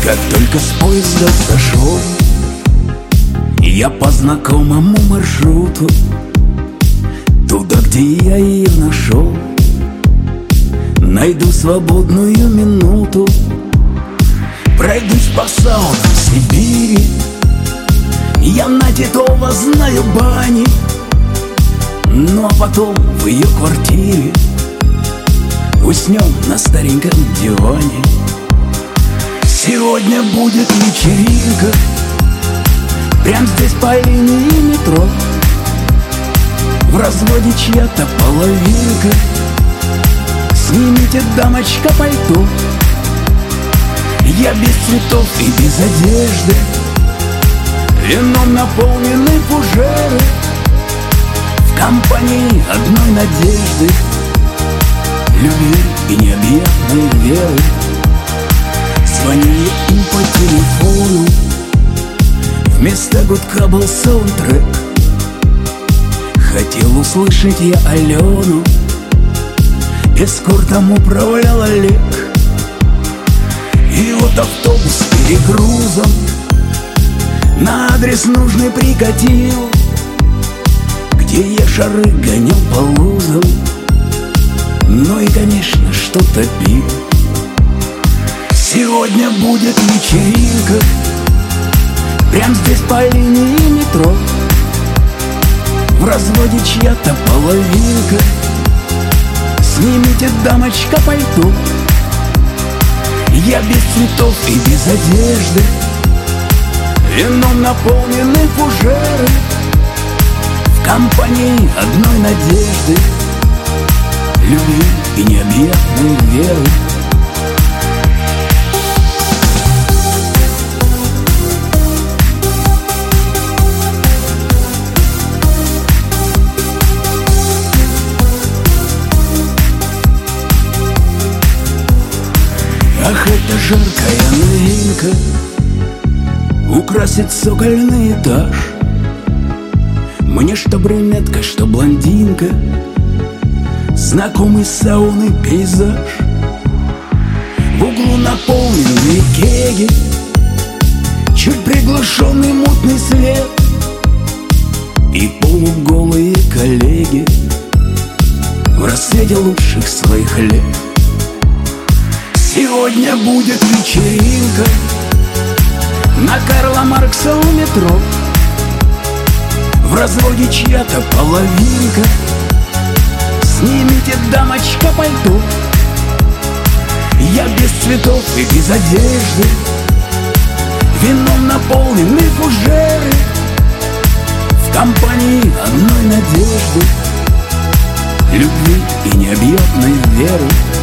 Как только с поезда сошел, я по знакомому маршруту, туда, где я ее нашел, найду свободную минуту, пройдусь по саунам Сибири. Я на Титова знаю бани, ну а потом в ее квартире уснем на стареньком диване. Сегодня будет вечеринка прям здесь по линии метро. В разводе чья-то половинка. Снимите, дамочка, пальто. Я без цветов и без одежды, вином наполнены фужеры, в компании одной надежды, любви и необъятной веры. Звонили им по телефону, вместо гудка был саундтрек. Хотел услышать я Алену, эскортом управлял Олег. И вот автобус с перегрузом на адрес нужный прикатил, где я шары гонял по лузам, ну и, конечно, что-то пил. Сегодня будет вечеринка прям здесь по линии метро. В разводе чья-то половинка. Снимите, дамочка, пальто. Я без цветов и без одежды, вином наполнены фужеры, в компании одной надежды, любви и необъятной веры. Ах, это жаркая новинка украсит цокольный этаж. Мне что брюнетка, что блондинка, знакомый сауны пейзаж. В углу наполненные кеги, чуть приглушенный мутный свет и полуголые коллеги в рассвете лучших своих лет. Сегодня будет вечеринка на Карла Маркса у метро. В разводе чья-то половинка. Снимите, дамочка, пальто. Я без цветов и без одежды, вином наполнены фужеры, в компании одной надежды, любви и необъятной веры.